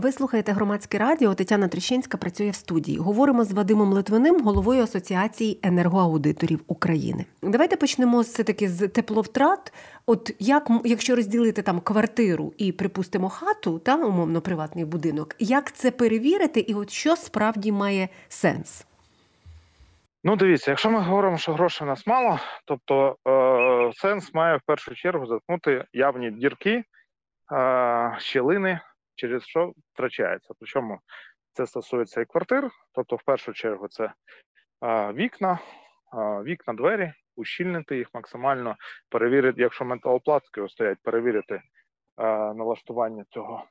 Ви слухаєте Громадське радіо, Тетяна Трещинська працює в студії. Говоримо з Вадимом Литвиним, головою Асоціації енергоаудиторів України. Давайте почнемо все-таки з тепловтрат. От якщо розділити там квартиру і, припустимо, хату, та умовно приватний будинок, як це перевірити і от що справді має сенс? Ну, дивіться, якщо ми говоримо, що грошей у нас мало, тобто сенс має в першу чергу заткнути явні дірки, щілини, через що втрачається. Причому це стосується і квартир, тобто в першу чергу це вікна, двері, ущільнити їх максимально, перевірити, якщо металопластики стоять, перевірити налаштування цього.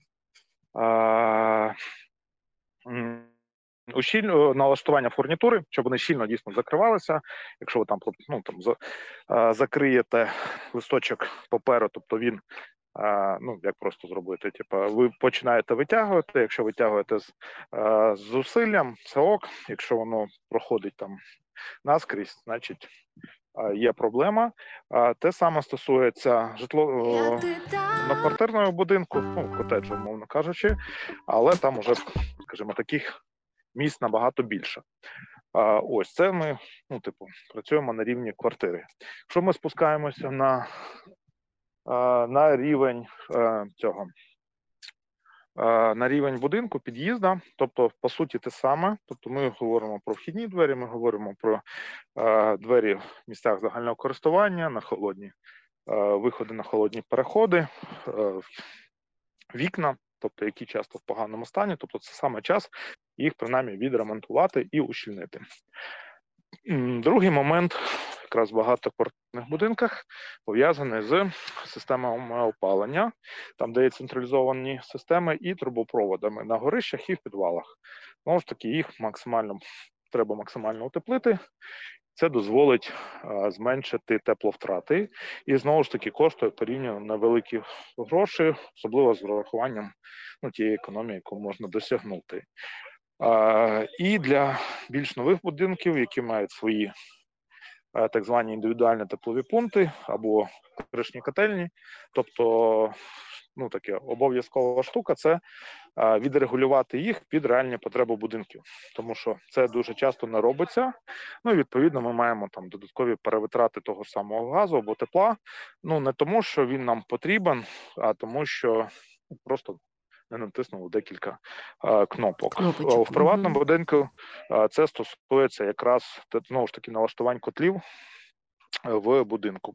Налаштування фурнітури, щоб вони щільно дійсно закривалися. Якщо ви там закриєте листочок паперу, тобто він, як просто зробити, ви починаєте витягувати, якщо витягуєте з зусиллям, це ок, якщо воно проходить там наскрізь, значить є проблема. Те саме стосується житлово-квартирного будинку, котеджу, умовно кажучи, але там уже, скажімо, таких місць набагато більше. Ось це ми, працюємо на рівні квартири. Якщо ми спускаємося на рівень на рівень будинку, під'їзда, тобто, по суті, те саме. Тобто ми говоримо про вхідні двері, ми говоримо про двері в місцях загального користування, на холодні виходи, на холодні переходи, вікна, тобто які часто в поганому стані, тобто це саме час їх принаймні відремонтувати і ущільнити. Другий момент, якраз в багатоквартирних будинках, пов'язаний з системами опалення, там де є централізовані системи, і трубопроводами на горищах і в підвалах. Знову ж таки, їх треба максимально утеплити. Це дозволить зменшити тепловтрати і, знову ж таки, коштує порівняно невеликі гроші, особливо з врахуванням тієї економії, яку можна досягнути. І для більш нових будинків, які мають свої так звані індивідуальні теплові пункти або кришні котельні, тобто таке обов'язкова штука – це відрегулювати їх під реальні потреби будинків, тому що це дуже часто не робиться. І відповідно ми маємо там додаткові перевитрати того самого газу або тепла, не тому, що він нам потрібен, а тому, що просто не натиснули декілька кнопок. В приватному будинку це стосується якраз, знову ж таки, налаштувань котлів в будинку.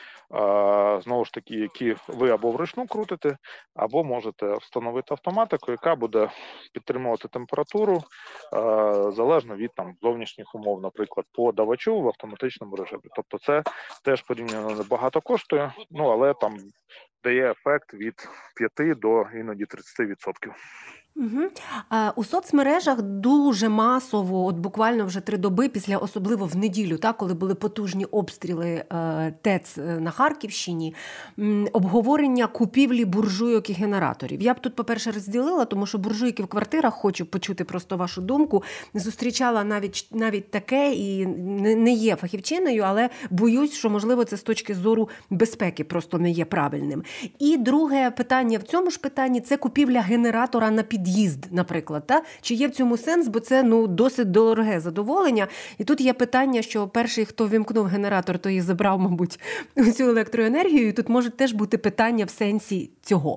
Знову ж таки, які ви або вручну крутите, або можете встановити автоматику, яка буде підтримувати температуру залежно від зовнішніх умов, наприклад, по давачу в автоматичному режимі. Тобто це теж порівняно небагато коштує, але там дає ефект від 5 до іноді 30%. Угу. У соцмережах дуже масово, буквально вже 3 доби після, особливо в неділю, коли були потужні обстріли ТЕЦ на Харківщині, обговорення купівлі буржуйок і генераторів. Я б тут, по-перше, розділила, тому що буржуйки в квартирах, хочу почути просто вашу думку, зустрічала навіть таке і не є фахівчиною, але боюсь, що, можливо, це з точки зору безпеки просто не є правильним. І друге питання в цьому ж питанні – це купівля генератора на під'їзд, наприклад, чи є в цьому сенс, бо це досить дороге задоволення. І тут є питання, що перший, хто вимкнув генератор, той і забрав, мабуть, усю електроенергію. І тут може теж бути питання в сенсі цього.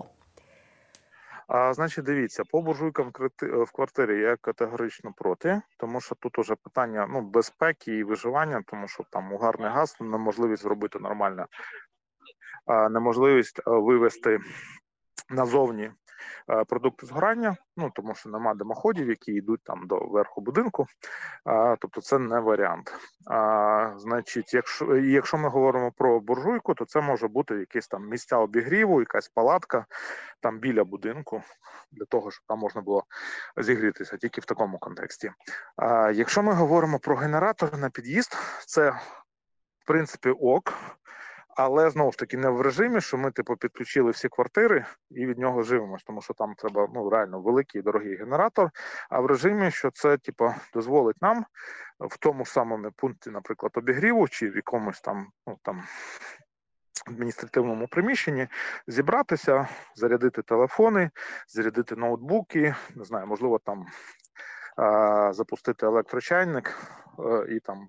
Значить, дивіться, по буржуйкам в квартирі я категорично проти, тому що тут уже питання безпеки і виживання, тому що там угарний газ, неможливість зробити нормально, неможливість вивести назовні продукти згорання, тому що нема димоходів, які йдуть там до верху будинку, тобто це не варіант. Значить, якщо ми говоримо про буржуйку, то це може бути якісь там місця обігріву, якась палатка там біля будинку, для того, щоб там можна було зігрітися, тільки в такому контексті. Якщо ми говоримо про генератор на під'їзд, це в принципі ок, але, знову ж таки, не в режимі, що ми, підключили всі квартири і від нього живемось, тому що там треба, реально великий і дорогий генератор, а в режимі, що це, дозволить нам в тому самому пункті, наприклад, обігріву, чи в якомусь там адміністративному приміщенні, зібратися, зарядити телефони, зарядити ноутбуки, не знаю, можливо, там запустити електрочайник і там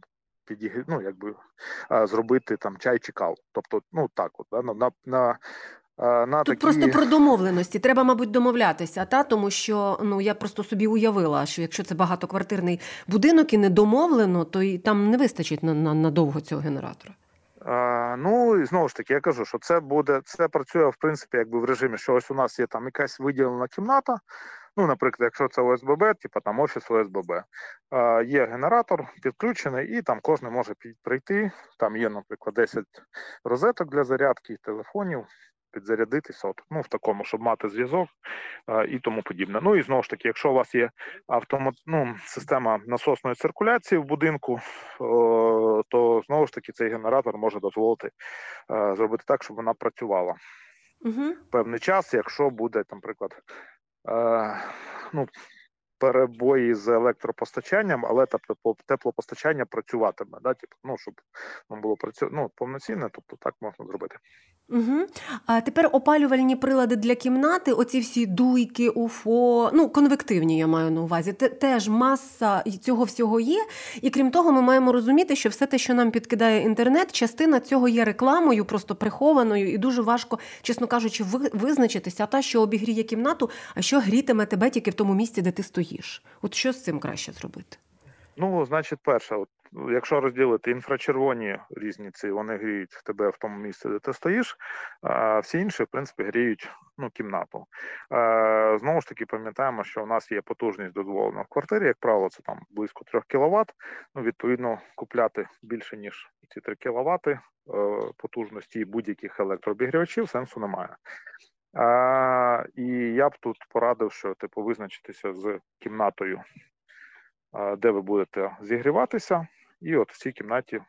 зробити там чай чи каву. Тобто, так от, на Тут такі... просто про домовленості. Треба, мабуть, домовлятися, тому що я просто собі уявила, що якщо це багатоквартирний будинок і не домовлено, то і там не вистачить надовго цього генератора. І знову ж таки, я кажу, що це працює, в принципі, якби в режимі, що ось у нас є там якась виділена кімната, наприклад, якщо це ОСББ, там офіс ОСББ, є генератор підключений, і там кожен може прийти, там є, наприклад, 10 розеток для зарядки, телефонів, підзарядитися, в такому, щоб мати зв'язок і тому подібне. І знову ж таки, якщо у вас є система насосної циркуляції в будинку, то знову ж таки цей генератор може дозволити зробити так, щоб вона працювала певний час, якщо буде, наприклад, перебої з електропостачанням, але теплопостачання працюватиме, щоб було повноцінне, тобто так можна зробити. А тепер опалювальні прилади для кімнати, оці всі дуйки, УФО, конвективні я маю на увазі, теж маса цього всього є. І крім того, ми маємо розуміти, що все те, що нам підкидає інтернет, частина цього є рекламою, просто прихованою, і дуже важко, чесно кажучи, визначитися, що обігріє кімнату, а що грітиме тебе тільки в тому місці, де ти стоїш. От що з цим краще зробити? Значить, перше, якщо розділити інфрачервоні різниці, вони гріють тебе в тому місці, де ти стоїш, а всі інші, в принципі, гріють кімнату. Знову ж таки, пам'ятаємо, що в нас є потужність дозволена в квартирі, як правило, це там близько 3 кВт, відповідно, купляти більше, ніж ці 3 кВт потужності будь-яких електрообігрівачів сенсу немає. І я б тут порадив, що визначитися з кімнатою, де ви будете зігріватися, і от в цій кімнаті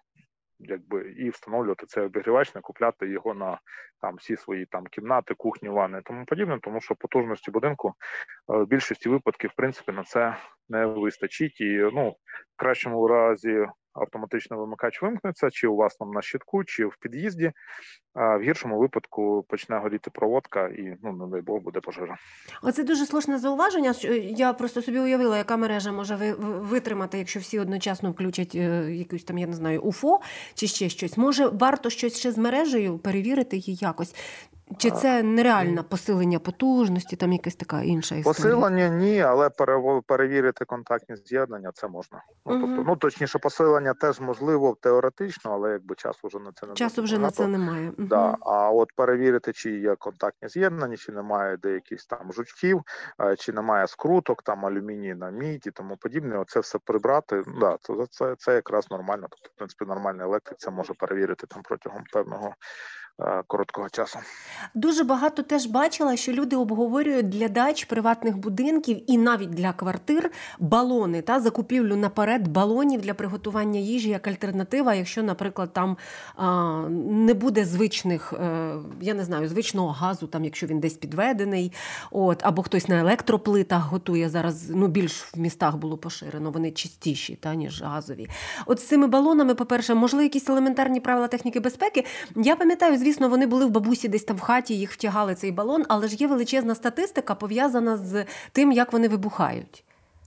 і встановлювати цей обігрівач, не купляти його на всі свої кімнати, кухні, ванни і тому подібне, тому що потужності будинку в більшості випадків, в принципі, на це не вистачить. І в кращому разі автоматичний вимикач вимкнеться, чи у вас там на щитку, чи в під'їзді, а в гіршому випадку почне горіти проводка і, не дай Бог, буде пожежа. Оце дуже слушне зауваження. Я просто собі уявила, яка мережа може витримати, якщо всі одночасно включать якусь там, я не знаю, УФО чи ще щось. Може, варто щось ще з мережею перевірити її якось? Чи це нереальне посилення потужності, там якась така інша історія? Посилення ні, але перевірити контактні з'єднання це можна. Точніше, посилення теж можливо теоретично, але часу вже на це немає. Часу вже на це немає. Да. А от перевірити, чи є контактні з'єднання, чи немає деяких там жучків, чи немає скруток, там алюміній на мідь і тому подібне, оце все прибрати, це якраз нормально. Тобто, в принципі, нормальний електрик це може перевірити там протягом певного короткого часу. Дуже багато теж бачила, що люди обговорюють для дач, приватних будинків і навіть для квартир балони, закупівлю наперед балонів для приготування їжі як альтернатива, якщо, наприклад, там не буде звичних, я не знаю, звичного газу, там, якщо він десь підведений, або хтось на електроплитах готує зараз, більш в містах було поширено, вони чистіші, ніж газові. От з цими балонами, по-перше, можливо, якісь елементарні правила техніки безпеки. Я пам'ятаю, звісно, вони були в бабусі десь там в хаті, їх втягали цей балон, але ж є величезна статистика, пов'язана з тим, як вони вибухають.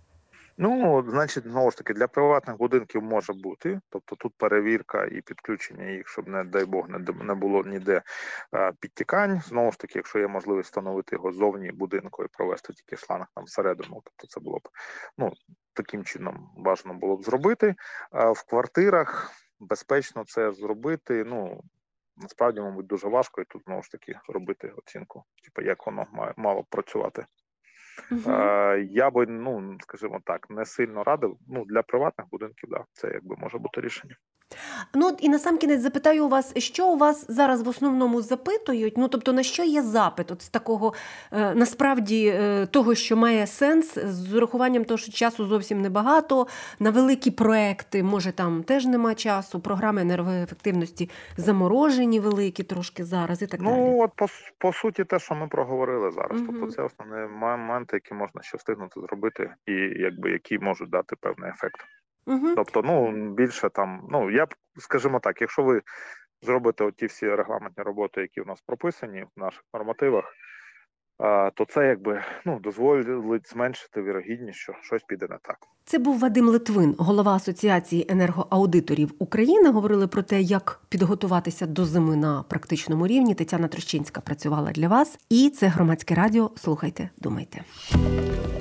Значить, знову ж таки, для приватних будинків може бути, тобто тут перевірка і підключення їх, щоб, не дай Бог, не було ніде підтікань. Знову ж таки, якщо є можливість встановити його ззовні будинку і провести тільки шланг там всередину, тобто це було б, таким чином бажано було б зробити. В квартирах безпечно це зробити, насправді, мабуть, дуже важко, і тут, знову ж таки, робити оцінку, як воно мало б працювати. Я би, скажімо так, не сильно радив. Для приватних будинків, це може бути рішення. І насамкінець запитаю у вас, що у вас зараз в основному запитують? Тобто, на що є запит? От з такого, насправді, того, що має сенс, з урахуванням того, що часу зовсім небагато, на великі проекти, може, там теж нема часу, програми енергоефективності заморожені великі трошки зараз і так далі. По суті, те, що ми проговорили зараз. Тобто, це основні моменти, які можна ще встигнути зробити і, які можуть дати певний ефект. Тобто, більше там, я б, скажімо так, якщо ви зробите оті всі регламентні роботи, які в нас прописані в наших нормативах, то це дозволить зменшити вірогідність, що щось піде не так. Це був Вадим Литвин, голова Асоціації енергоаудиторів України. Говорили про те, як підготуватися до зими на практичному рівні. Тетяна Трощинська працювала для вас. І це Громадське радіо. Слухайте, думайте.